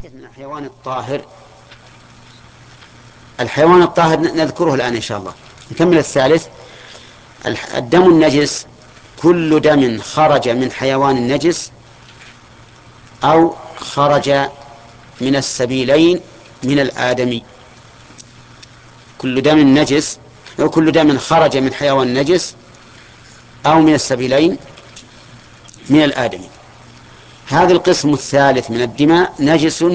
من الحيوان الطاهر. الحيوان الطاهر نذكره الآن إن شاء الله. نكمل الثالث. الدم النجس كل دم خرج من حيوان نجس أو خرج من السبيلين من الآدمي. كل دم نجس أو كل دم خرج من حيوان نجس أو من السبيلين من الآدمي. هذا القسم الثالث من الدماء نجس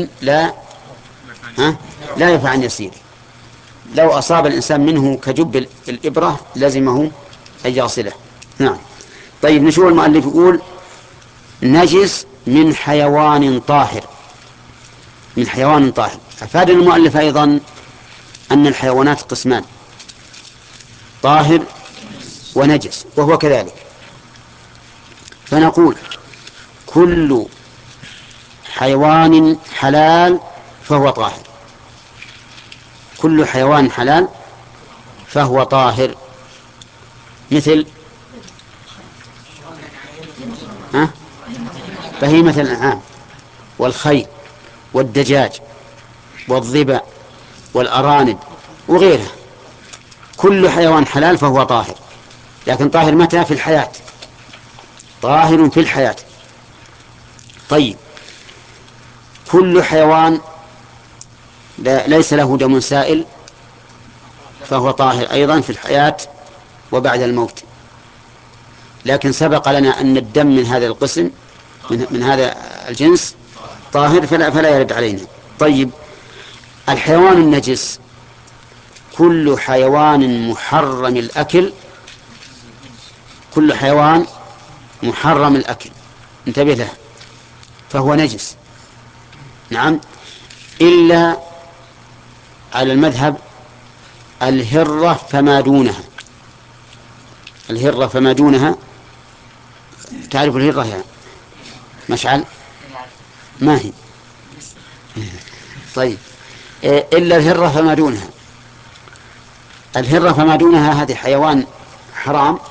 لا ينفع عن يسيره. لو أصاب الإنسان منه كجب الإبرة لزمه أن يغسله. نعم. طيب نشوف المؤلف يقول نجس من حيوان طاهر. من حيوان طاهر. أفاد المؤلف أيضا أن الحيوانات قسمان: طاهر ونجس، وهو كذلك. فنقول كل حيوان حلال فهو طاهر. كل حيوان حلال فهو طاهر. مثل بهيمة الأنعام والخيل والدجاج والظباء والأرانب وغيرها. كل حيوان حلال فهو طاهر، لكن طاهر متى؟ في الحياة. طاهر في الحياة. طيب كل حيوان ليس له دم سائل فهو طاهر أيضا في الحياة وبعد الموت. لكن سبق لنا أن الدم من هذا القسم من هذا الجنس طاهر فلا يرد علينا. طيب الحيوان النجس كل حيوان محرم الأكل. كل حيوان محرم الأكل، انتبه له، فهو نجس. نعم، إلا على المذهب الهرة فما دونها. الهرة فما دونها، تعرف الهرة يا مشعل؟ ما هي؟ طيب إلا الهرة فما دونها. الهرة فما دونها هذه حيوان حرام،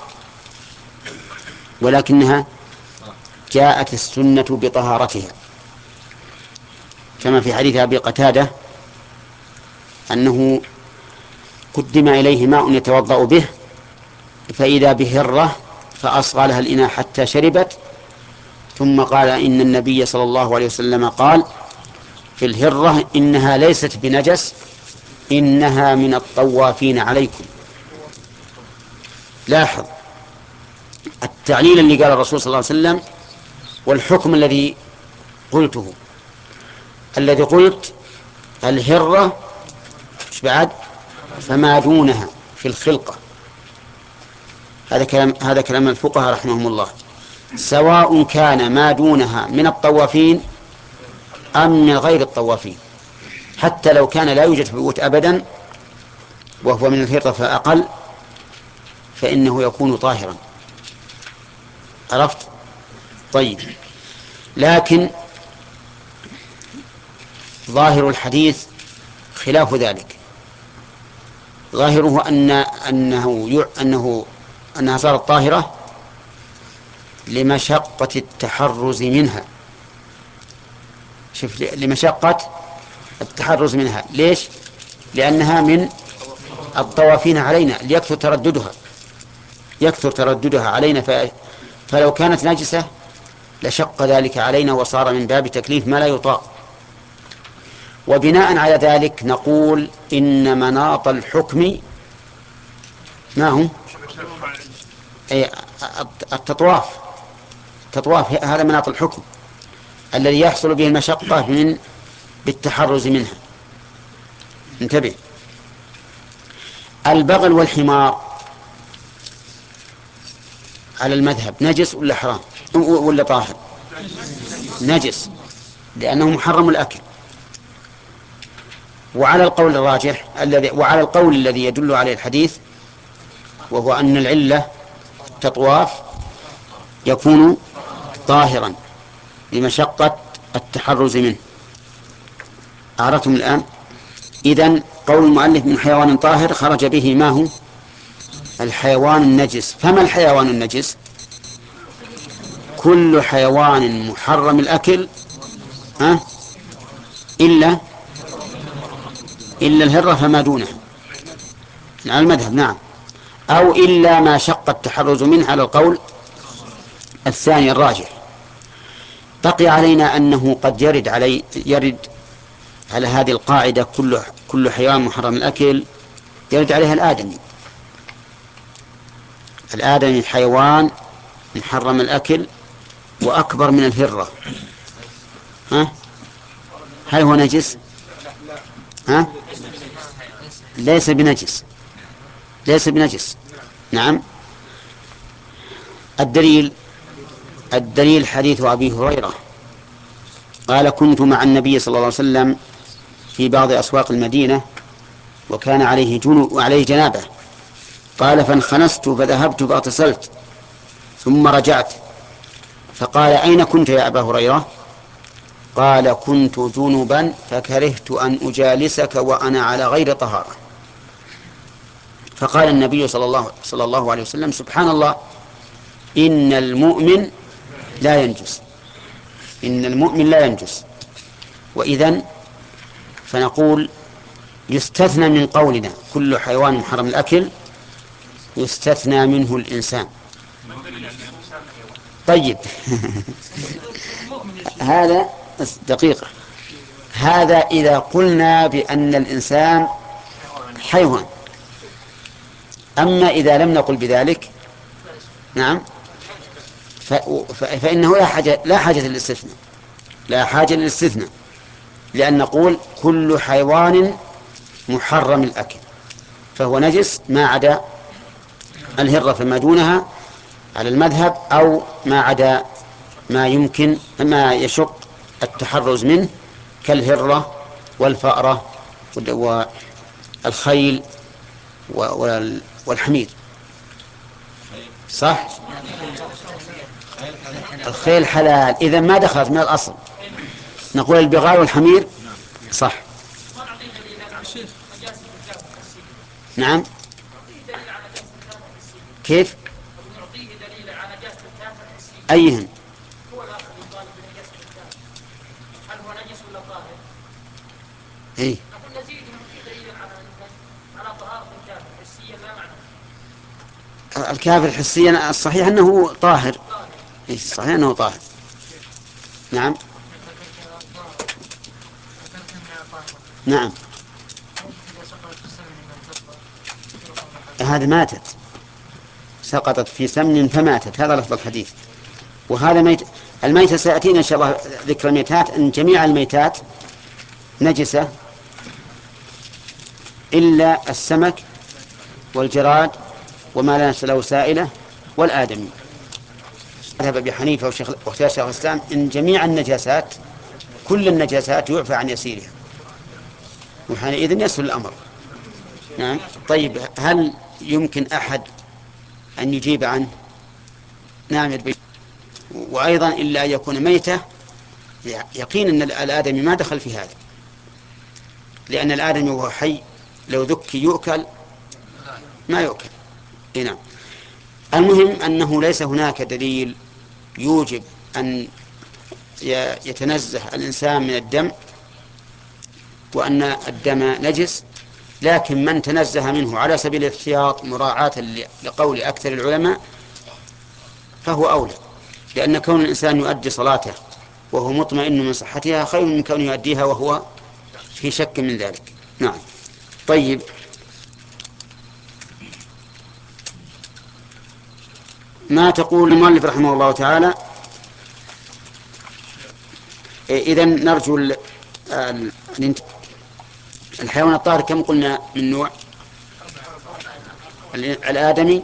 ولكنها جاءت السنة بطهارتها، كما في حديث أبي قتادة أنه قدم إليه ماء يتوضأ به فإذا بهرة فأصغى لها الإناء حتى شربت، ثم قال إن النبي صلى الله عليه وسلم قال في الهرة إنها ليست بنجس، إنها من الطوافين عليكم. لاحظ التعليل اللي قال الرسول صلى الله عليه وسلم والحكم الذي قلته. الذي قلت الهرة مش بعد فما دونها في الخلقة. هذا كلام الفقهاء رحمهم الله، سواء كان ما دونها من الطوافين أم من غير الطوافين. حتى لو كان لا يوجد في البيوت أبدا وهو من الهرة فأقل فإنه يكون طاهرا. عرفت؟ طيب لكن ظاهر الحديث خلاف ذلك. ظاهره أنها صارت طاهرة لمشقة التحرز منها. شوف، لمشقة التحرز منها. ليش؟ لأنها من الطوافين علينا، يكثر ترددها علينا، فلو كانت نجسة لشق ذلك علينا وصار من باب تكليف ما لا يطاق. وبناء على ذلك نقول إن مناط الحكم ما هو؟ التطواف. هذا مناط الحكم الذي يحصل به المشقة بالتحرز منها. انتبه. البغل والحمار على المذهب نجس ولا حرام ولا طاهر؟ نجس، لأنه محرم الأكل. وعلى القول الراجح وعلى القول الذي يدل عليه الحديث، وهو أن العلة تطواف، يكون طاهرا لمشقة التحرز منه. أعرفتم الآن؟ إذن قول المؤلف من حيوان طاهر خرج به ما هو؟ الحيوان النجس. فما الحيوان النجس؟ كل حيوان محرم الأكل إلا الهرة فما دونها على المذهب، نعم، أو إلا ما شق التحرز منه على القول الثاني الراجح. بقي علينا أنه قد يرد على هذه القاعدة كل حيوان محرم الأكل، يرد عليها الآدمي حيوان محرم الأكل وأكبر من الهرة. ها؟ هل هو نجس؟ ها؟ ليس بنجس. نعم. الدليل حديث أبي هريرة قال: كنت مع النبي صلى الله عليه وسلم في بعض أسواق المدينة وكان عليه جنوب وعليه جنابه، قال: فانخنست فذهبت فاغتسلت ثم رجعت، فقال: أين كنت يا أبا هريرة؟ قال: كنت جنبا فكرهت أن أجالسك وأنا على غير طهارة. فقال النبي صلى الله عليه وسلم: سبحان الله، إن المؤمن لا ينجس. وإذن فنقول يستثنى من قولنا كل حيوان محرم الأكل، يستثنى منه الإنسان. طيب هذا دقيقة، هذا إذا قلنا بأن الإنسان حيوان. أما إذا لم نقل بذلك، نعم، فإنه لا حاجة للاستثناء، لأن نقول كل حيوان محرم الأكل فهو نجس ما عدا الهرة فما دونها على المذهب، أو ما عدا ما يشق التحرز منه كالهرة والفأرة والخيل والحمير. صح؟ الخيل حلال، إذا ما دخلت من الأصل. نقول البغال والحمير صح. نعم. كيف؟ أيهن؟ إيه؟ الكافر حسيا الصحيح أنه طاهر. إيه صحيح أنه طاهر. نعم. نعم. هذا ماتت، سقطت في سمن فماتت، هذا لفظ الحديث. وهذا الميتة سيأتينا إن شاء الله ذكر الميتات، أن جميع الميتات نجسة إلا السمك والجراد وما لا نفس له سائلة والآدمي. ذهب أبي حنيفة واختار شيخ الإسلام إن جميع النجاسات، كل النجاسات يعفى عن يسيرها، وحينئذ يسهل الأمر. نعم. طيب هل يمكن أحد أن يجيب عنه؟ نعم يدبي. وأيضا إلا أن يكون ميتة يقين أن الآدمي ما دخل في هذا، لأن الآدمي وهو حي لو ذكي يؤكل ما يؤكل. نعم. المهم أنه ليس هناك دليل يوجب أن يتنزه الإنسان من الدم وأن الدم نجس، لكن من تنزه منه على سبيل الاحتياط مراعاة لقول أكثر العلماء فهو أولى، لأن كون الإنسان يؤدي صلاته وهو مطمئن من صحتها خير من كونه يؤديها وهو في شك من ذلك. نعم. طيب ما تقول المؤلف رحمه الله تعالى؟ إذا نرجو الحيوان الطاهر كم قلنا من نوع؟ الآدمي،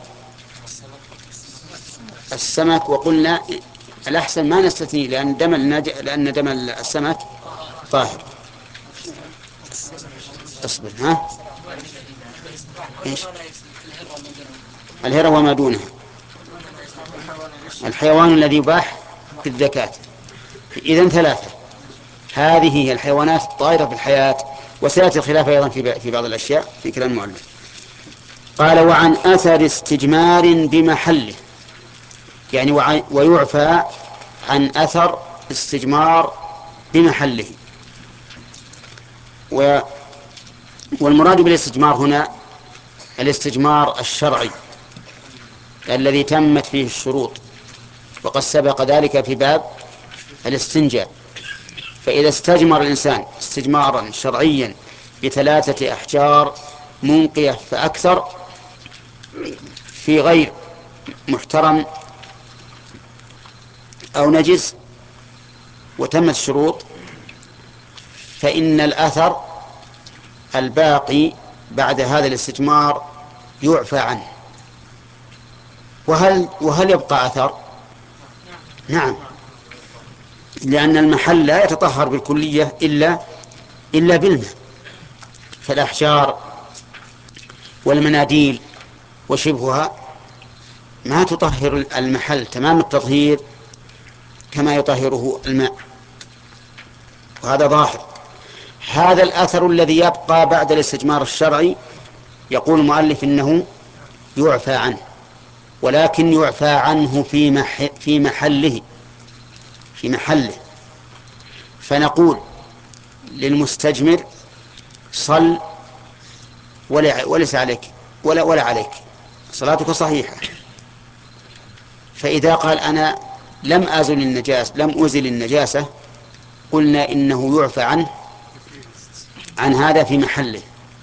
السمك، وقلنا الأحسن ما نستثني لأن دم السمك طاهر. اصبر. ها؟ إيش؟ الهرة وما دونها، الحيوان الذي يباح في الزكاة. إذن ثلاثة، هذه هي الحيوانات الطائرة في الحياة، وسيأتي الخلاف أيضا في بعض الأشياء في كلام المؤلف. قال: وعن أثر استجمار بمحله، يعني ويعفى عن أثر استجمار بمحله. و والمراد بالاستجمار هنا الاستجمار الشرعي الذي تمت فيه الشروط، وقد سبق ذلك في باب الاستنجاء. فإذا استجمر الإنسان استجمارا شرعيا ب3 أحجار منقية فأكثر في غير محترم أو نجس وتمت الشروط، فإن الأثر الباقي بعد هذا الاستجمار يعفى عنه. وهل يبقى أثر؟ نعم، لأن المحل لا يتطهر بالكلية إلا بالماء، فالأحجار والمناديل وشبهها ما تطهر المحل تمام التطهير كما يطهره الماء، وهذا ظاهر. هذا الأثر الذي يبقى بعد الاستجمار الشرعي يقول المؤلف إنه يعفى عنه، ولكن يعفى عنه في محله. فنقول للمستجمر صل وليس عليك ولا عليك، صلاتك صحيحة. فإذا قال أنا لم أزل النجاسة قلنا إنه يعفى عنه عن هذا في محله.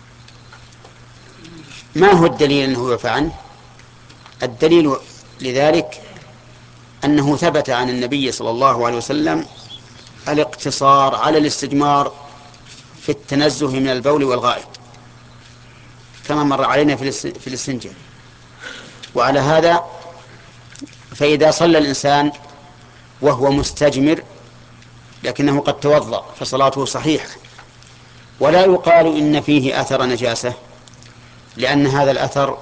ما هو الدليل أنه يعفى عنه؟ الدليل لذلك أنه ثبت عن النبي صلى الله عليه وسلم الاقتصار على الاستجمار في التنزه من البول والغائط كما مر علينا في الاستنجاء. وعلى هذا فإذا صلى الإنسان وهو مستجمر لكنه قد توضأ فصلاته صحيحة، ولا يقال إن فيه أثر نجاسة، لأن هذا الأثر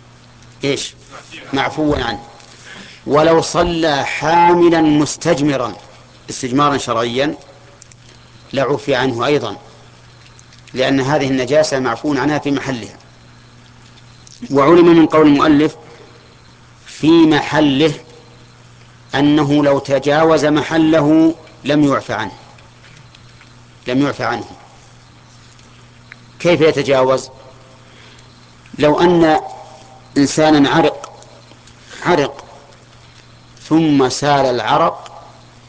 معفو عنه. ولو صلى حاملا مستجمرا استجمارا شرعيا لعفي عنه أيضا، لأن هذه النجاسة معفو عنها في محلها. وعلم من قول المؤلف في محله أنه لو تجاوز محله لم يعفى عنه. كيف يتجاوز؟ لو أن إنسانا عرق ثم سال العرق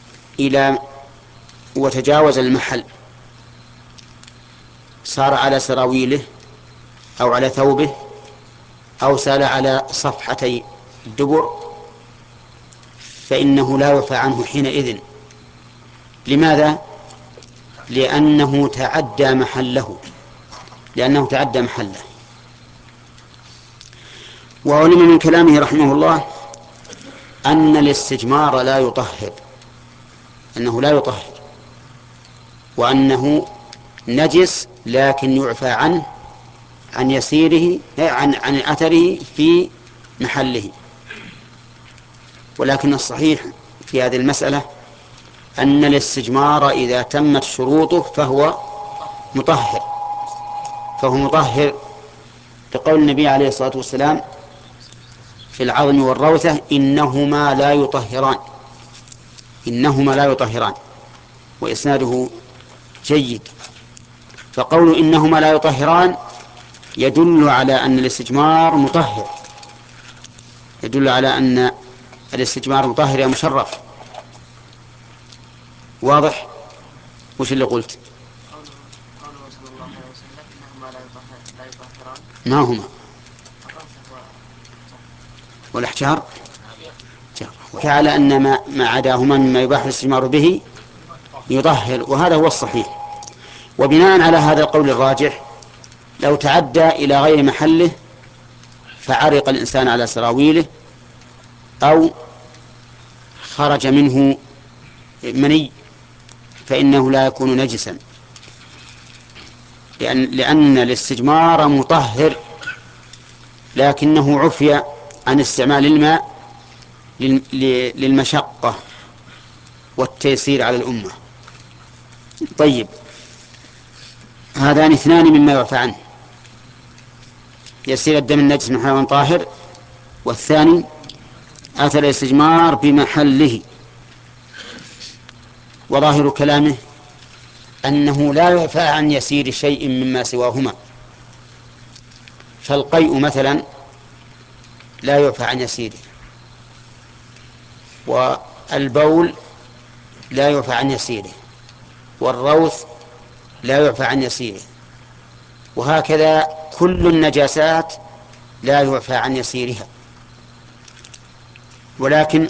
وتجاوز المحل، صار على سراويله أو على ثوبه أو سال على صفحتي الدبر، فإنه لا يعفى عنه حينئذ. لماذا؟ لأنه تعدى محله. وعلم من كلامه رحمه الله أن الاستجمار لا يطهر، وأنه نجس لكن يعفى عنه عن يسيره عن أثره في محله. ولكن الصحيح في هذه المسألة أن الاستجمار إذا تمت شروطه فهو مطهر لقول النبي عليه الصلاة والسلام في العظم والروثة إنهما لا يطهران، وإسناده جيد. فقول إنهما لا يطهران يدل على أن الاستجمار مطهر يا مشرف. واضح؟ وش اللي قلت؟ ما هما؟ والأحجار، وعلى أن ما عداهما مما يباح الاستجمار به يطهر، وهذا هو الصحيح. وبناء على هذا القول الراجح لو تعدى إلى غير محله فعرق الإنسان على سراويله أو خرج منه مني فإنه لا يكون نجسا، لأن الاستجمار مطهر، لكنه عفي عن استعمال الماء للمشقة والتيسير على الأمة. طيب، هذان اثنان مما يعفى عنه: يسير الدم النجس من حيوان طاهر، والثاني أثر الاستجمار بمحله. وظاهر كلامه أنه لا يعفى عن يسير شيء مما سواهما. فالقيء مثلا لا يعفى عن يسيره، والبول لا يعفى عن يسيره، والروث لا يعفى عن يسيره، وهكذا كل النجاسات لا يعفى عن يسيرها. ولكن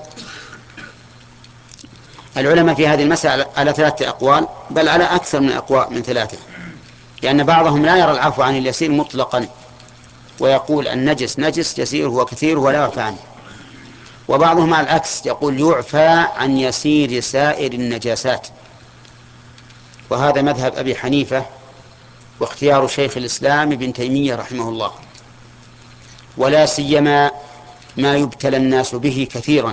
العلماء في هذه المسألة على 3 أقوال، بل على أكثر من أقوال من 3، لأن بعضهم لا يرى العفو عن اليسير مطلقا، ويقول النجس نجس يسيره وكثيره ولا يعفى عنه. وبعضهم على العكس يقول يعفى عن يسير سائر النجاسات، وهذا مذهب أبي حنيفة واختيار شيخ الإسلام ابن تيمية رحمه الله، ولا سيما ما يبتلى الناس به كثيرا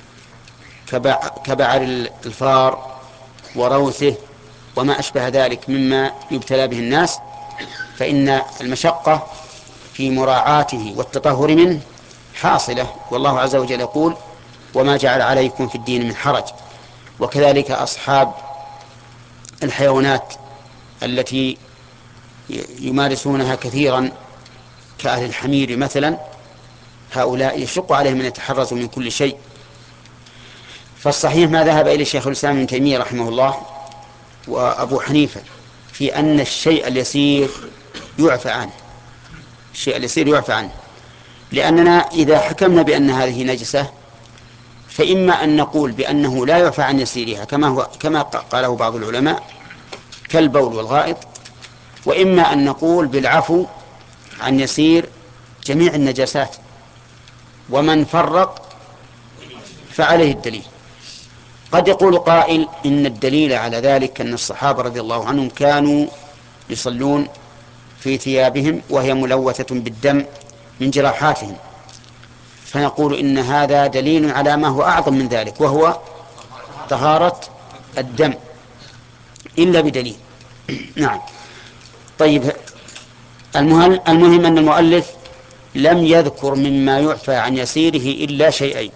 كبعر الفار وروثه وما أشبه ذلك مما يبتلى به الناس، فإن المشقة في مراعاته والتطهر منه حاصلة، والله عز وجل يقول وما جعل عليكم في الدين من حرج. وكذلك أصحاب الحيوانات التي يمارسونها كثيرا كأهل الحمير مثلا، هؤلاء يشق عليهم أن يتحرزوا من كل شيء. فالصحيح ما ذهب إليه شيخ الإسلام ابن تيمية رحمه الله وأبو حنيفة في أن الشيء اليسير يعفى عنه، الشيء اليسير يعفى عنه، لأننا إذا حكمنا بأن هذه نجسة فإما أن نقول بأنه لا يعفى عن يسيرها كما قاله بعض العلماء كالبول والغائط، وإما أن نقول بالعفو عن يسير جميع النجاسات، ومن فرق فعليه الدليل. قد يقول قائل إن الدليل على ذلك أن الصحابة رضي الله عنهم كانوا يصلون في ثيابهم وهي ملوثة بالدم من جراحاتهم، فنقول إن هذا دليل على ما هو أعظم من ذلك وهو طهارة الدم إلا بدليل. نعم. طيب، المهم أن المؤلف لم يذكر مما يعفى عن يسيره إلا شيئين،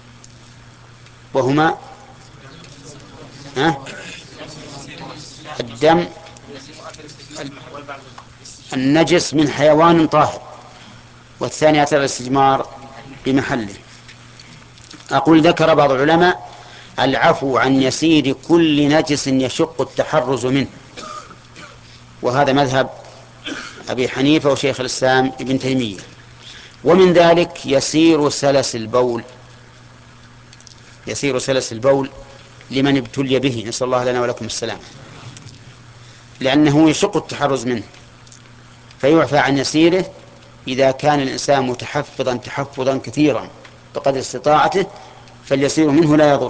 وهما الدم النجس من حيوان طاهر، والثاني أثر الاستجمار بمحله. أقول ذكر بعض العلماء العفو عن يسير كل نجس يشق التحرز منه، وهذا مذهب أبي حنيفة وشيخ الإسلام ابن تيمية. ومن ذلك يسير سلس البول، يسير سلس البول لمن ابتلي به، نسأل الله لنا ولكم السلام، لأنه يشق التحرز منه، فيعفى عن يسيره إذا كان الإنسان متحفظا تحفظا كثيرا بقدر استطاعته، فاليسير منه لا يضر.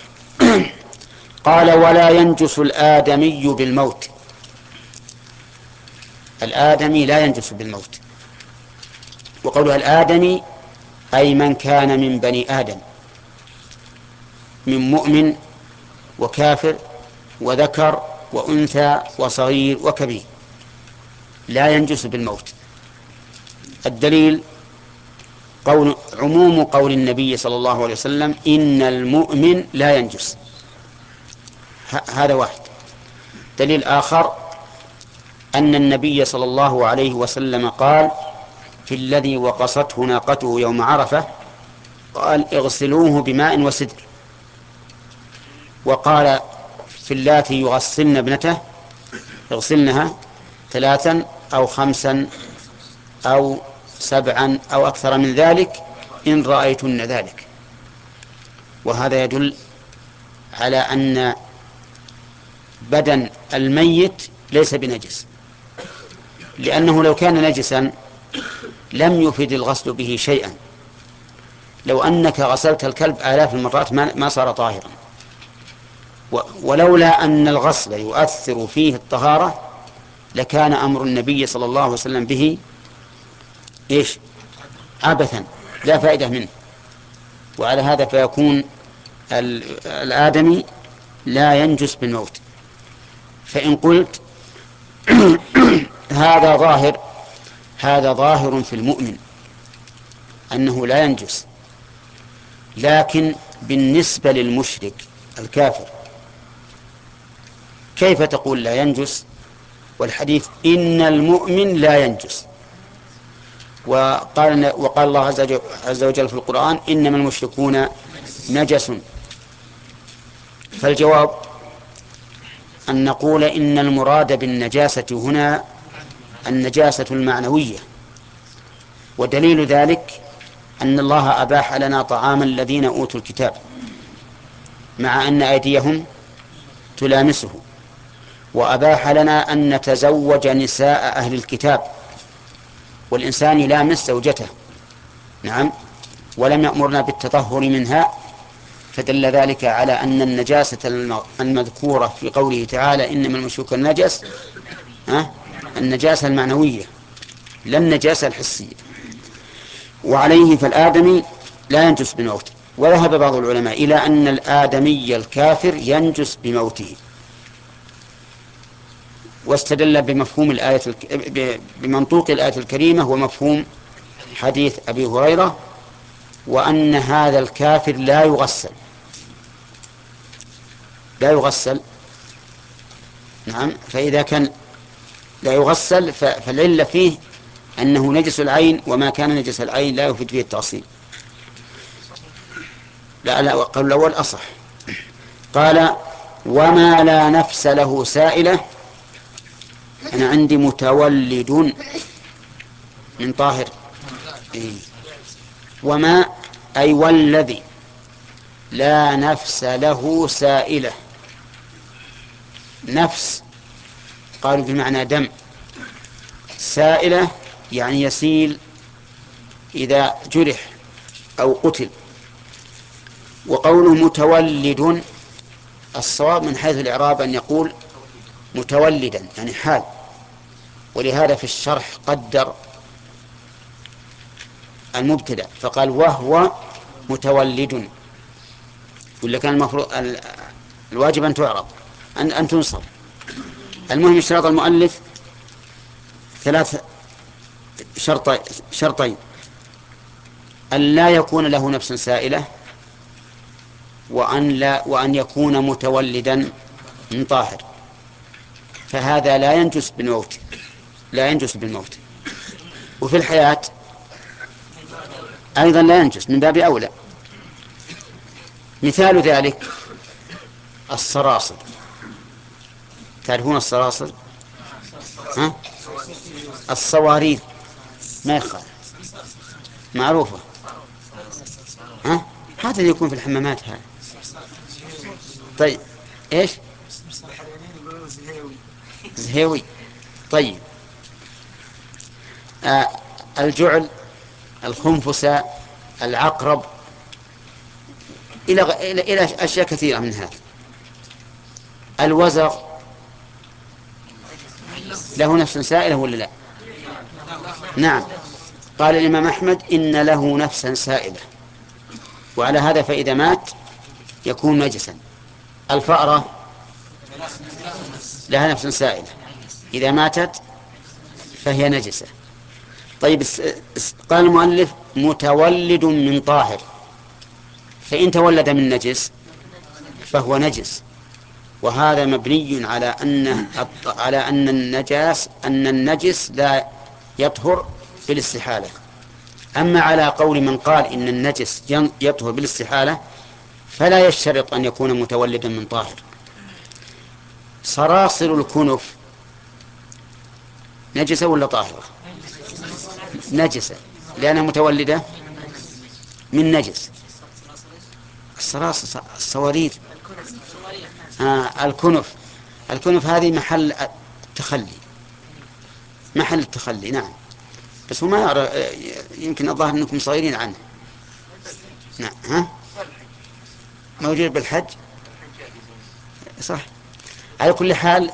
قال ولا ينجس الآدمي بالموت، الآدمي لا ينجس بالموت، وقولها الآدمي أي من كان من بني آدم، من مؤمن وكافر وذكر وأنثى وصغير وكبير، لا ينجس بالموت. الدليل عموم قول النبي صلى الله عليه وسلم إن المؤمن لا ينجس، هذا واحد. دليل آخر أن النبي صلى الله عليه وسلم قال في الذي وقصته ناقته يوم عرفة، قال اغسلوه بماء وسدر. وقال في اللاتي يغسلن ابنته اغسلنها 3 أو 5 أو 7 أو أكثر من ذلك إن رأيتن ذلك. وهذا يدل على أن بدن الميت ليس بنجس، لأنه لو كان نجسا لم يفيد الغسل به شيئا، لو أنك غسلت الكلب آلاف المرات ما صار طاهرا. ولولا أن الغسل يؤثر فيه الطهارة لكان أمر النبي صلى الله عليه وسلم به عبثا لا فائدة منه. وعلى هذا فيكون الآدمي لا ينجس بالموت. فإن قلت هذا ظاهر في المؤمن أنه لا ينجس، لكن بالنسبة للمشرك الكافر كيف تقول لا ينجس والحديث إن المؤمن لا ينجس؟ وقال الله عز وجل في القرآن إنما المشركون نجس. فالجواب أن نقول إن المراد بالنجاسة هنا النجاسة المعنوية، ودليل ذلك أن الله أباح لنا طعام الذين أوتوا الكتاب مع أن أيديهم تلامسه، وأباح لنا أن نتزوج نساء أهل الكتاب والإنسان يلامس زوجته، نعم، ولم يأمرنا بالتطهر منها، فدل ذلك على أن النجاسة المذكورة في قوله تعالى إنما المشركون نجس النجاسة المعنوية لا النجاسة الحسية. وعليه فالآدمي لا ينجس بموته. وذهب بعض العلماء إلى أن الآدمي الكافر ينجس بموته، واستدل بمنطوق الآية الكريمة ومفهوم حديث أبي هريرة، وأن هذا الكافر لا يغسل. نعم، فإذا كان لا يغسل فالعلة فيه أنه نجس العين، وما كان نجس العين لا يفيد فيه التأصيل. لا قال الأول أصح. قال وما لا نفس له سائلة، أنا عندي متولد من طاهر. وما أي والذي لا نفس له سائلة. نفس قالوا بمعنى دم، سائلة يعني يسيل إذا جرح أو قتل. وقوله متولد الصواب من حيث الإعراب أن يقول متولدا يعني حال، ولهذا في الشرح قدر المبتدأ فقال وهو متولد، ولا كان المفروض الواجب أن تعرب أن تنصب. المهم اشتراط المؤلف ثلاث شرطين: أن لا يكون له نفس سائلة، وأن يكون متولدا من طاهر، فهذا لا ينجس بالموت. وفي الحياة أيضا لا ينجس من باب أولى. مثال ذلك الصراصر، تعرفون الصراصر؟ الصوارير ما يخالف، معروفة. هذا اللي يكون في الحمامات هذا. طيب ايش؟ زهيوي. طيب الجعل، الخنفسة، العقرب، إلى أشياء كثيرة من هذا. الوزغ له نفس سائلة ولا لا؟ نعم، قال الإمام أحمد إن له نفسا سائلة، وعلى هذا فإذا مات يكون نجسا. الفأرة لها نفس سائلة، إذا ماتت فهي نجسة. طيب قال المؤلف متولد من طاهر، فإن تولد من نجس فهو نجس، وهذا مبني على أن النجس لا يطهر بالاستحالة. أما على قول من قال إن النجس يطهر بالاستحالة فلا يشترط أن يكون متولدا من طاهر. صراصر الكنف نجسة ولا طاهرة؟ نجسة، لأنها متولدة من نجس. الصراصر الصوارير. الكنف هذه محل التخلي، نعم، بس هو ما يرى، يمكن الظاهر أنكم صغيرين عنه. نعم، موجود بالحج صح. على كل حال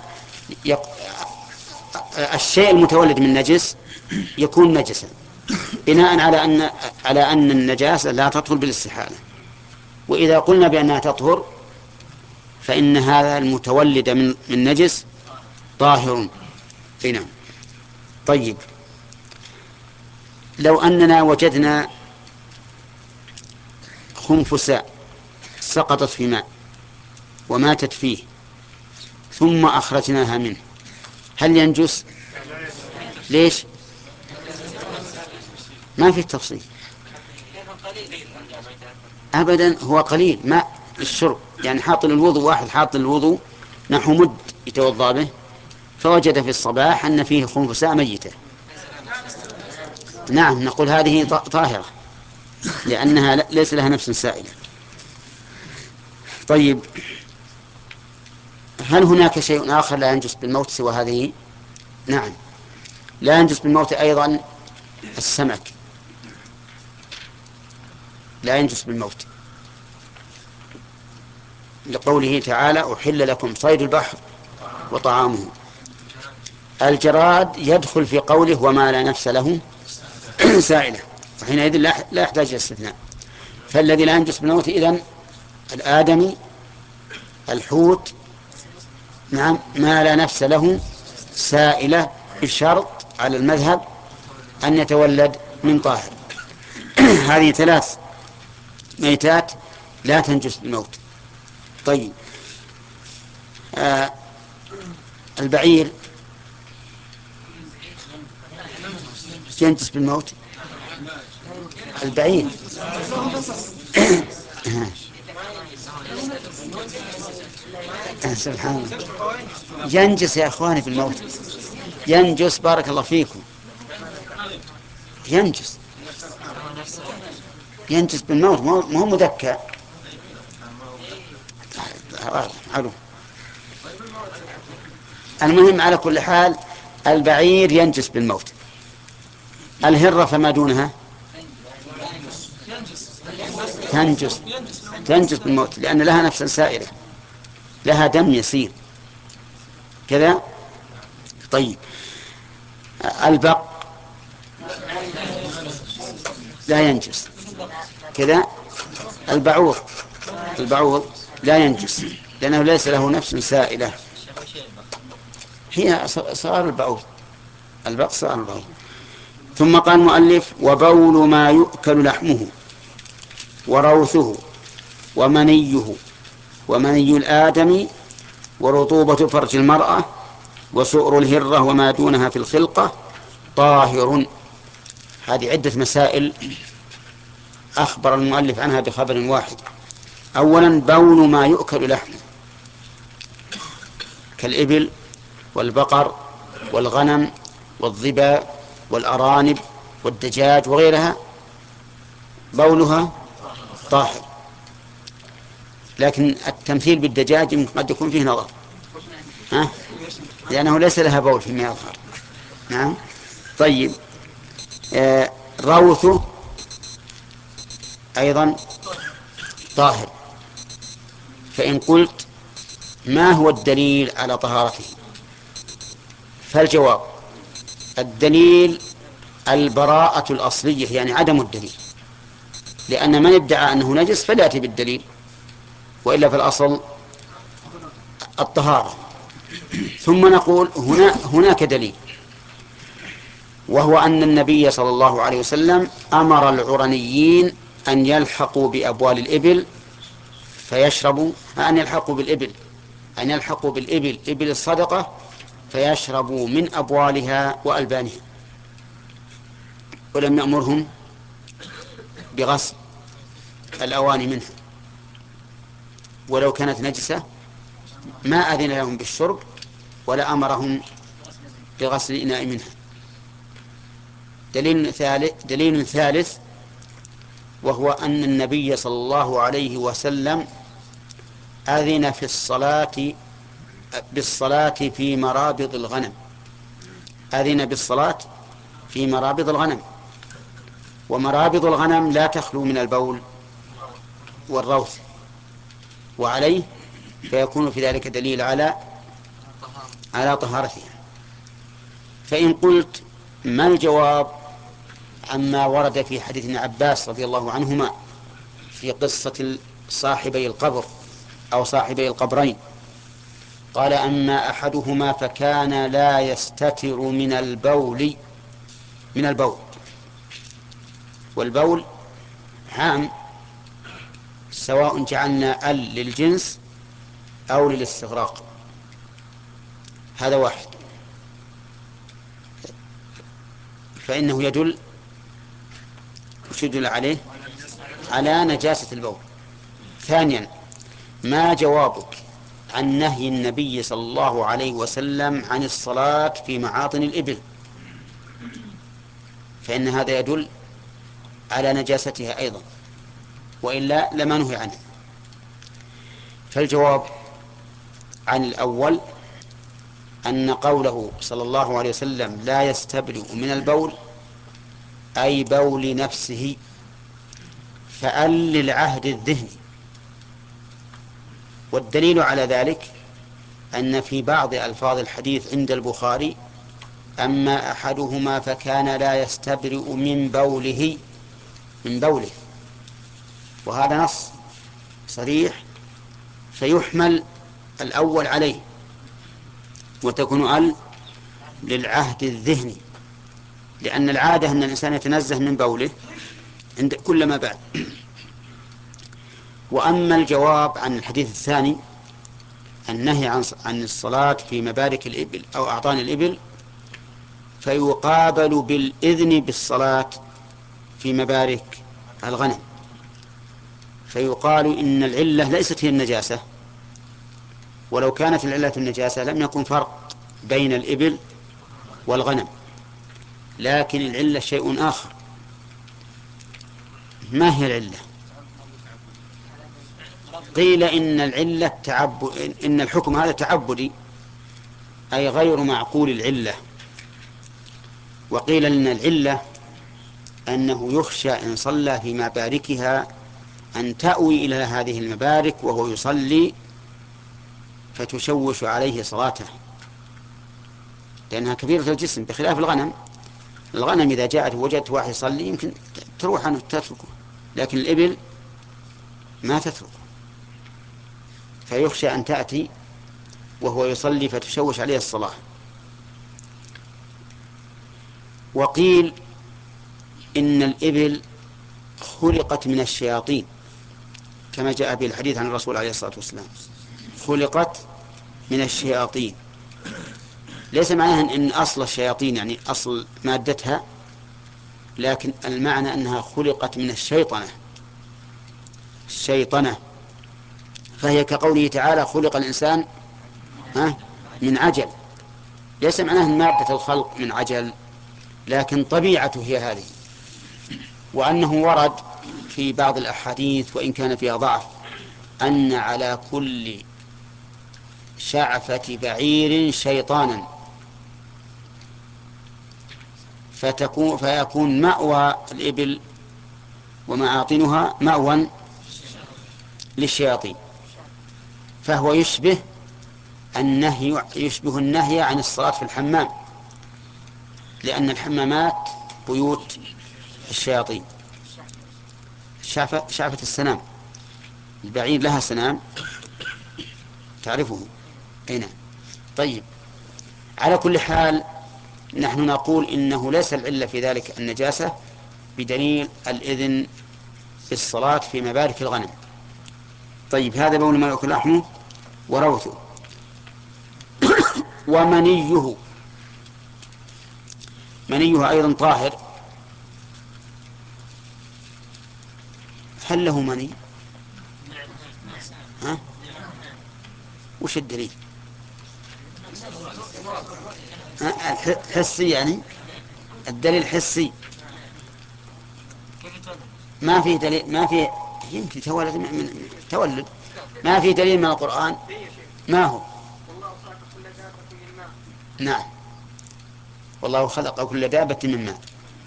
الشيء المتولد من نجس يكون نجسا بناء على أن النجاسة لا تطهر بالاستحالة. وإذا قلنا بأنها تطهر فإن هذا المتولد من نجس طاهر. نعم. طيب لو أننا وجدنا خنفساء سقطت في ماء وماتت فيه، ثم أخرجناها منه، هل ينجس؟ ليش؟ ما في تفصيل أبدا، هو قليل ماء الشرب، يعني حاط للوضوء، واحد حاط للوضوء نحو مد يتوضا به، فوجد في الصباح أن فيه خنفساء ميتة، نعم نقول هذه طاهرة لأنها ليس لها نفس سائلة. طيب، هل هناك شيء آخر لا ينجس بالموت سوى هذه؟ نعم، لا ينجس بالموت أيضا السمك، لا ينجس بالموت، لقوله تعالى أحل لكم صيد البحر وطعامه. الجراد يدخل في قوله وما لا نفس له سائلة، وحينئذ لا يحتاج إلى استثناء. فالذي لا ينجس بالموت إذن الآدمي، الحوت، نعم، ما لا نفس له سائلة، بشرط على المذهب أن يتولد من طاهر. هذه 3 ميتات لا تنجس بالموت. طيب، البعير ينجس بالموت؟ البعير سبحان الله، ينجس يا أخواني بالموت، ينجس، بارك الله فيكم، ينجس، ينجس بالموت، مو مذكى. المهم على كل حال البعير ينجس بالموت. الهرة فما دونها تنجس بالموت، لأن لها نفس سائلة، لها دم يسير كذا. طيب، البق لا ينجس كذا. البعوض لا ينجس لأنه ليس له نفس سائلة، هي صار البق صار البعوض. ثم قال المؤلف وبول ما يؤكل لحمه وروثه ومنيه ومني الآدم ورطوبة فرج المرأة وسؤر الهرة وما دونها في الخلقة طاهر. هذه عدة مسائل أخبر المؤلف عنها بخبر واحد. أولا، بول ما يؤكل لحمه كالإبل والبقر والغنم والظبا والأرانب والدجاج وغيرها، بولها طاهر، لكن التمثيل بالدجاج قد يكون فيه نظر، لأنه ليس لها بول فيما يظهر. نعم. طيب، روثه أيضا طاهر. فإن قلت ما هو الدليل على طهارته؟ فالجواب الدليل البراءة الأصلية، يعني عدم الدليل، لأن من ادعى أنه نجس فليأتي بالدليل، وإلا في الأصل الطهارة. ثم نقول هناك دليل، وهو أن النبي صلى الله عليه وسلم أمر العرنيين أن يلحقوا بأبوال الإبل فيشربوا، أن يلحقوا بالإبل إبل الصدقة فيشربوا من أبوالها وألبانها، ولم يأمرهم بغسل الأواني منها، ولو كانت نجسة ما أذن لهم بالشرب ولا أمرهم بغسل الإناء منها. دليل ثالث وهو أن النبي صلى الله عليه وسلم أذن في بالصلاة في مرابض الغنم، أذن بالصلاة في مرابض الغنم، ومرابض الغنم لا تخلو من البول والروث، وعليه فيكون في ذلك دليل على طهارتها. فإن قلت ما الجواب عما ورد في حديث ابن عباس رضي الله عنهما في قصة صاحبي القبر أو صاحبي القبرين؟ قال أما أحدهما فكان لا يستتر من البول، والبول عام سواء جعلنا للجنس أو للاستغراق، هذا واحد، فإنه يدل، وش يدل عليه؟ على نجاسة البول. ثانيا، ما جوابك عن نهي النبي صلى الله عليه وسلم عن الصلاة في معاطن الإبل؟ فإن هذا يدل على نجاستها أيضا، وإلا لما نهي عنه. فالجواب عن الأول أن قوله صلى الله عليه وسلم لا يستبرئ من البول أي بول نفسه، فأل للعهد الذهني. والدليل على ذلك أن في بعض ألفاظ الحديث عند البخاري أما أحدهما فكان لا يستبرئ من بوله، من بوله، وهذا نص صريح، فيحمل الأول عليه وتكون أل للعهد الذهني، لأن العادة أن الإنسان يتنزه من بوله عند كل ما بعد. وأما الجواب عن الحديث الثاني النهي عن الصلاة في مبارك الإبل أو أعطان الإبل، فيقابل بالإذن بالصلاة في مبارك الغنم، فيقال إن العلة ليست هي النجاسة، ولو كانت العلة النجاسة لم يكن فرق بين الإبل والغنم، لكن العلة شيء آخر. ما هي العلة؟ قيل إن العلة إن الحكم هذا تعبدي، أي غير معقول العلة. وقيل إن العلة أنه يخشى إن صلى في مباركها أن تأوي إلى هذه المبارك وهو يصلي فتشوش عليه صلاته، لأنها كبيرة الجسم، بخلاف الغنم. الغنم إذا جاءت وجدت واحد يصلي يمكن تروح عنه تتركه، لكن الإبل ما تتركه، فيخشى أن تأتي وهو يصلي فتشوش عليه الصلاة. وقيل إن الإبل خلقت من الشياطين، كما جاء به الحديث عن الرسول عليه الصلاة والسلام، خلقت من الشياطين. ليس معناها أن أصل الشياطين يعني أصل مادتها، لكن المعنى أنها خلقت من الشيطنة. فهي كقوله تعالى خلق الإنسان من عجل، ليس معناه مادة الخلق من عجل، لكن طبيعته هي هذه. وأنه ورد في بعض الأحاديث وإن كان فيها ضعف أن على كل شعفة بعير شيطانا، فيكون مأوى الإبل ومعاطنها مأوى للشياطين، فهو يشبه النهي عن الصلاة في الحمام، لأن الحمامات بيوت الشياطين. شعفة السنام، البعير لها سنام تعرفه، أي نعم. طيب، على كل حال نحن نقول إنه ليس العلة في ذلك النجاسة بدليل الإذن في الصلاة في مبارك الغنم. طيب، هذا بول ما يأكل لحمه وروثه. ومنيه، منيه أيضا طاهر. هل له مني؟ ها؟ وش الدليل؟ حسي يعني، الدليل حسي، ما في دليل، ما في، يمكن تولد من تولد، ما في دليل من القرآن. ما هو؟ نعم، والله خلق كل دابة من ماء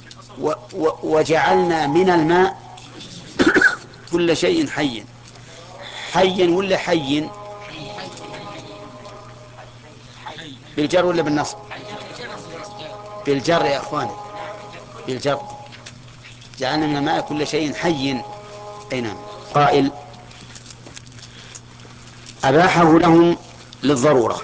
وجعلنا من الماء كل شيء حي. حيا ولا حي؟ بالجر ولا بالنصب؟ بالجر يا اخوان، بالجر. جعلنا من الماء كل شيء حي. اي نعم. قائل اباحه لهم للضروره.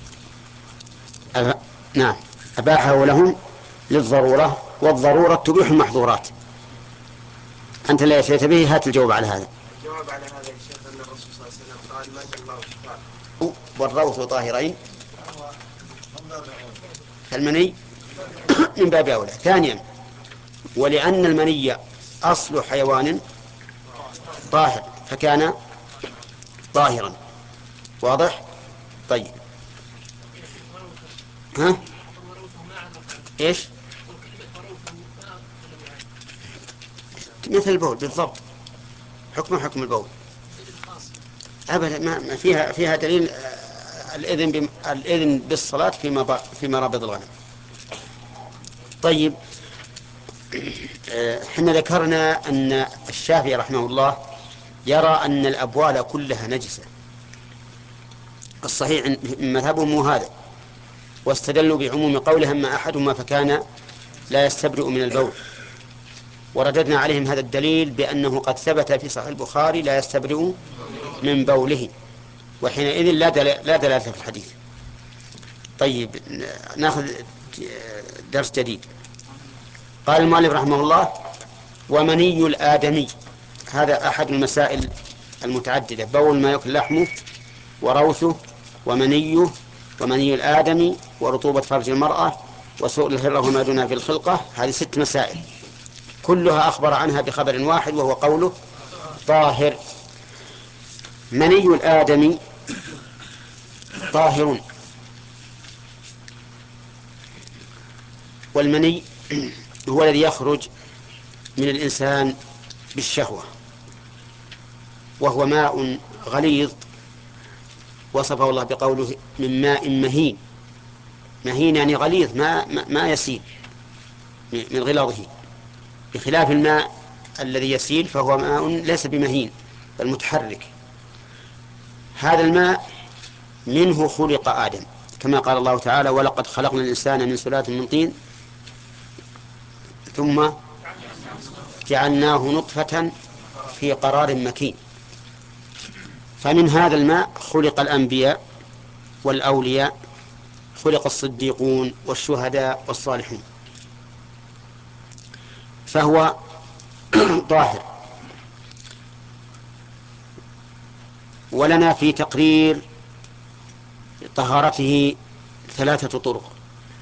نعم، اباحه لهم للضروره، والضروره تبيح المحظورات. انت لا شيء به، هات الجواب على هذا. الجواب على هذا يا شيخ ان الرسول صلى الله عليه وسلم قال ما جاء الله شفاء والروث طاهرين فالمني من باب أولى. ثانيا، ولأن المني أصل حيوان طاهر فكان طاهرا. واضح؟ طيب. ها؟ إيش؟ مثل البول بالضبط، حكم البول أبدا. ما فيها دليل الإذن بالصلاة في مرابض الغنم. طيب، حنا ذكرنا أن الشافعي رحمه الله يرى أن الأبوال كلها نجسة. الصحيح من مذهبهم هو هذا، واستدلوا بعموم قولهم ما أحدهما فكان لا يستبرئ من البول، ورددنا عليهم هذا الدليل بأنه قد ثبت في صحيح البخاري لا يستبرئ من بوله، وحينئذ لا دلالة في الحديث. طيب، ناخذ درس جديد. قال المؤلف رحمه الله: ومني الآدمي، هذا أحد المسائل المتعددة: بول ما يأكل لحمه، وروثه، ومنيه، ومني الآدمي، ورطوبة فرج المرأة، وسؤل الهرة وما دونها في الخلقة. هذه 6 مسائل كلها أخبر عنها بخبر واحد، وهو قوله طاهر. مني الآدمي طاهر، والمني هو الذي يخرج من الإنسان بالشهوة، وهو ماء غليظ وصفه الله بقوله من ماء مهين. مهين يعني غليظ، ما يسيل من غلاظه، بخلاف الماء الذي يسيل فهو ماء ليس بمهين بل متحرك. هذا الماء منه خلق آدم، كما قال الله تعالى: ولقد خلقنا الإنسان من سلالة من طين ثم جعلناه نطفة في قرار مكين. فمن هذا الماء خلق الأنبياء والأولياء، خلق الصديقون والشهداء والصالحين، فهو طاهر. ولنا في تقرير طهارته 3 طرق.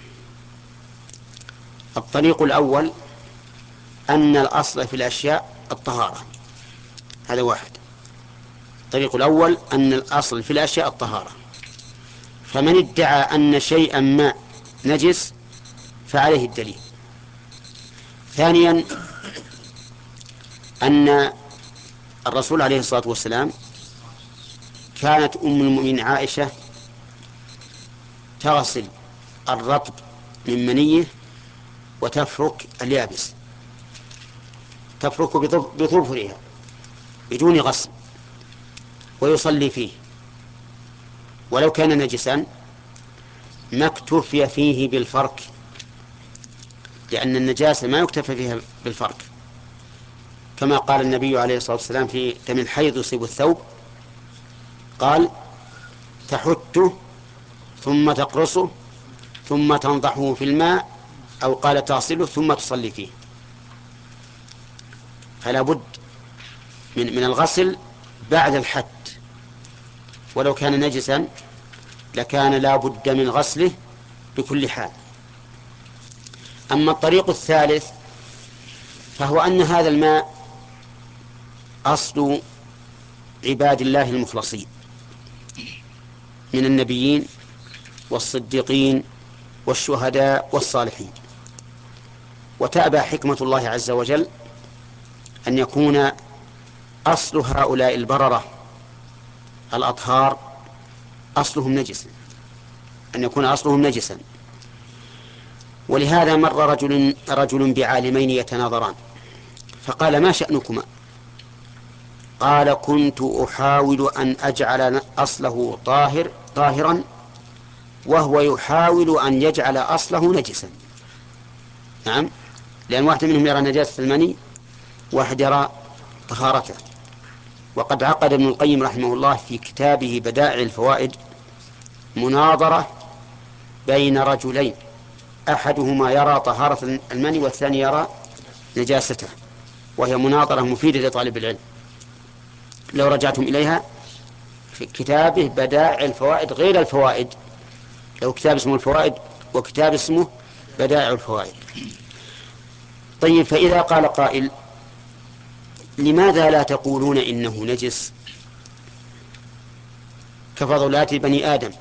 الطريق الأول أن الأصل في الأشياء الطهارة، هذا واحد. الطريق الأول أن الأصل في الأشياء الطهارة، فمن ادعى أن شيئا ما نجس فعليه الدليل. ثانيا أن الرسول عليه الصلاة والسلام كانت أم المؤمنين عائشة تغسل الرطب من منيه وتفرك اليابس، تفرك بظفرها بدون غسل ويصلي فيه، ولو كان نجسا ما اكتفي فيه بالفرك، لأن النجاسة ما يكتفى فيها بالفرك، كما قال النبي عليه الصلاة والسلام في دم الحيض يصيب الثوب، قال: تحته ثم تقرصه ثم تنضحه في الماء، أو قال تغسله ثم تصلي فيه. فلا بد من الغسل بعد الحد، ولو كان نجسا لكان لا بد من غسله بكل حال. أما الطريق الثالث فهو أن هذا الماء أصل عباد الله المخلصين من النبيين والصديقين والشهداء والصالحين، وتأبى حكمة الله عز وجل أن يكون أصل هؤلاء البررة الأطهار أصلهم نجسا، أن يكون أصلهم نجسا. ولهذا مر رجل بعالمين يتناظران، فقال: ما شأنكما؟ قال: كنت أحاول أن أجعل أصله طاهرا، وهو يحاول أن يجعل أصله نجسا. نعم، لأن واحد منهم يرى نجاسة المني، واحد يرى طهارته. وقد عقد ابن القيم رحمه الله في كتابه بدائع الفوائد مناظرة بين رجلين، أحدهما يرى طهارة المني والثاني يرى نجاسته، وهي مناظرة مفيدة لطالب العلم. لو رجعتم إليها في كتابه بدائع الفوائد، غير الفوائد، لو كتاب اسمه الفوائد وكتاب اسمه بدائع الفوائد. طيب، فإذا قال قائل: لماذا لا تقولون إنه نجس كفضلات بني آدم؟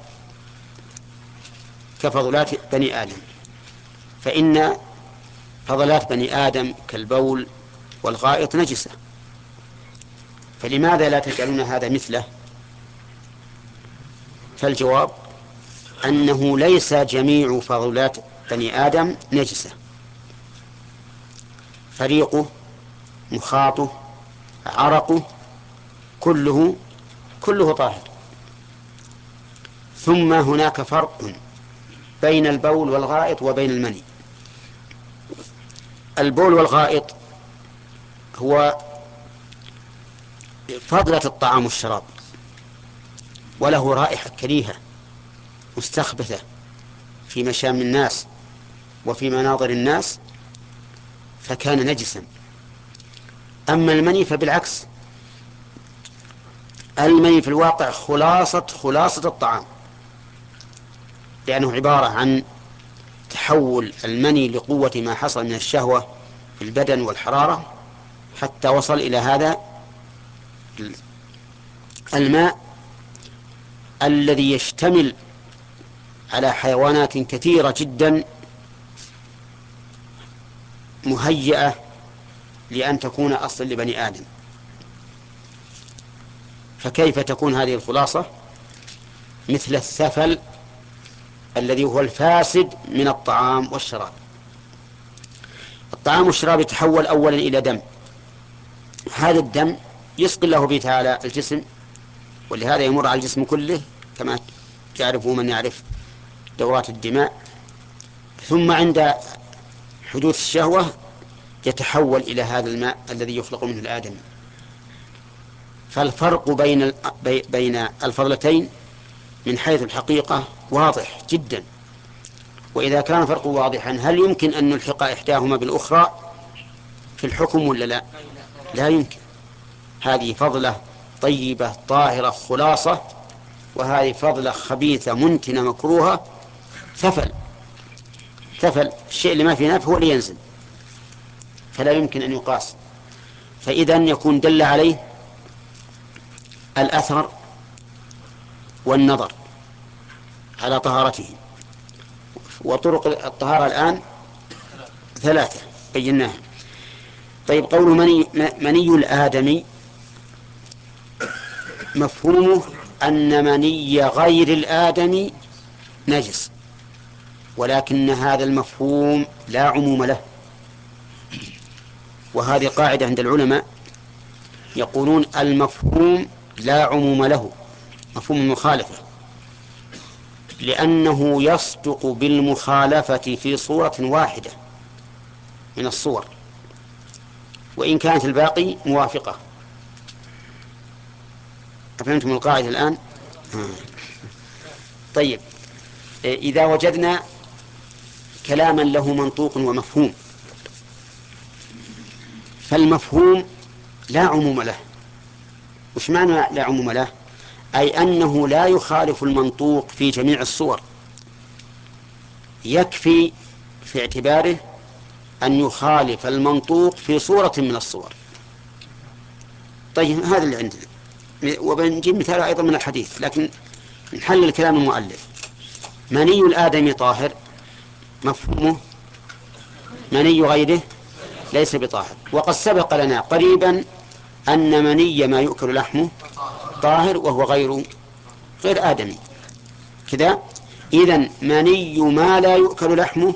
كفضلات بني آدم، فإن فضلات بني آدم كالبول والغائط نجسة، فلماذا لا تجعلون هذا مثله؟ فالجواب أنه ليس جميع فضلات بني آدم نجسة، فريقه، مخاطه، عرقه، كله طاهر. ثم هناك فرق بين البول والغائط وبين المني. البول والغائط هو فضلة الطعام والشراب، وله رائحة كريهة مستخبثة في مشام الناس وفي مناظر الناس، فكان نجسا. أما المني فبالعكس، المني في الواقع خلاصة الطعام، لأنه عبارة عن تحول المني لقوة ما حصل من الشهوة في البدن والحرارة حتى وصل إلى هذا الماء الذي يشتمل على حيوانات كثيرة جدا مهيئة لأن تكون أصلا لبني آدم. فكيف تكون هذه الخلاصة مثل السفل الذي هو الفاسد من الطعام والشراب؟ الطعام والشراب يتحول أولا إلى دم، هذا الدم يسقي الله به تعالى الجسم، ولهذا يمر على الجسم كله كما يعرفه من يعرف دورات الدماء، ثم عند حدوث الشهوة يتحول إلى هذا الماء الذي يخلق منه الآدم. فالفرق بين الفضلتين من حيث الحقيقة واضح جدا. وإذا كان فرق واضحا، هل يمكن أن نلحق إحداهما بالأخرى في الحكم ولا لا؟ لا يمكن. هذه فضلة طيبة طاهرة خلاصة، وهذه فضلة خبيثة منتنة مكروهة ثفل. الشيء اللي ما فيه نفع هو اللي ينزل، فلا يمكن أن يقاس. فإذا يكون دل عليه الأثر والنظر على طهارته. وطرق الطهارة الآن 3 بيناها. طيب، قول مني الآدمي مفهومه أن مني غير الآدمي نجس، ولكن هذا المفهوم لا عموم له. وهذه قاعدة عند العلماء، يقولون المفهوم لا عموم له، مفهوم المخالفة، لأنه يصدق بالمخالفة في صورة واحدة من الصور، وإن كانت الباقي موافقة. أفهمتم القاعدة الآن؟ طيب، إذا وجدنا كلاما له منطوق ومفهوم، فالمفهوم لا عموم له. وش معنى لا عموم له؟ أي أنه لا يخالف المنطوق في جميع الصور، يكفي في اعتباره أن يخالف المنطوق في صورة من الصور. طيب، هذا اللي عندنا، وبنجيب مثال أيضا من الحديث، لكن نحلل كلام المؤلف. مني الآدم طاهر، مفهومه مني غيره ليس بطاهر. وقد سبق لنا قريبا أن مني ما يؤكل لحمه طاهر، وهو غير آدمي كذا. إذن مني ما لا يؤكل لحمه،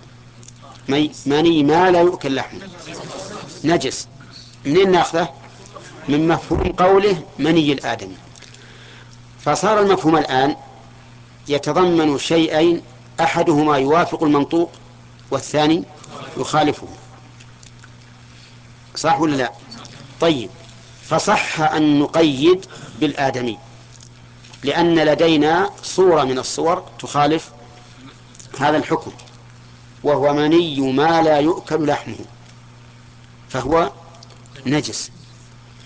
مني ما لا يؤكل لحمه نجس. منين ناخذه؟ من مفهوم قوله مني الآدمي. فصار المفهوم الآن يتضمن شيئين، أحدهما يوافق المنطوق والثاني يخالفه، صح ولا لا؟ طيب، فصح أن نقيد بالآدمي، لأن لدينا صورة من الصور تخالف هذا الحكم، وهو مني ما لا يؤكل لحمه، فهو نجس.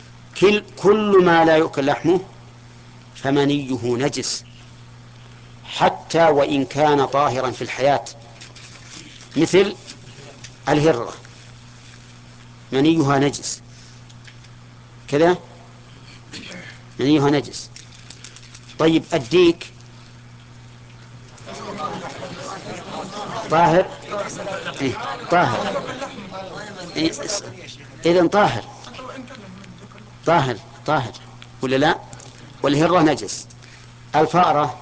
كل ما لا يؤكل لحمه فمنيه نجس، حتى وإن كان طاهرا في الحياة، مثل الهرة منيها نجس كذا، منيها نجس. طيب الديك طاهر؟ إيه طاهر. إيه إذن طاهر، طاهر طاهر ولا لا؟ والهرة نجس. الفأرة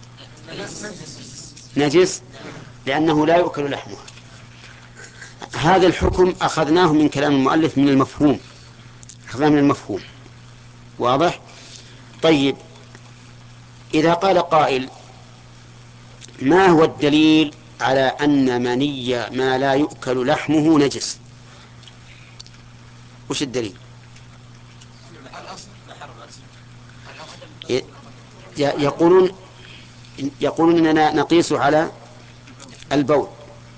نجس لأنه لا يؤكل لحمها. هذا الحكم أخذناه من كلام المؤلف من المفهوم، أخذناه من المفهوم. واضح؟ طيب إذا قال قائل ما هو الدليل على أن مني ما لا يؤكل لحمه نجس؟ وش الدليل؟ يقولون إننا نقيس على البول،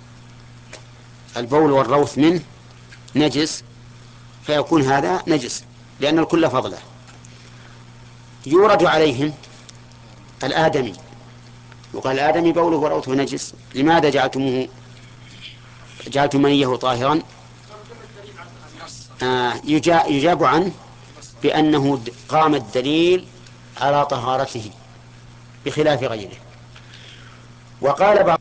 البول والروث منه نجس، فيكون هذا نجس لأن الكل فضله. يورد عليهم الآدمي، يقال الآدمي بوله وروثه نجس، لماذا جعلتم منيه طاهرا؟ يجاب عنه بأنه قام الدليل على طهارته بخلاف غيره. وقال بعض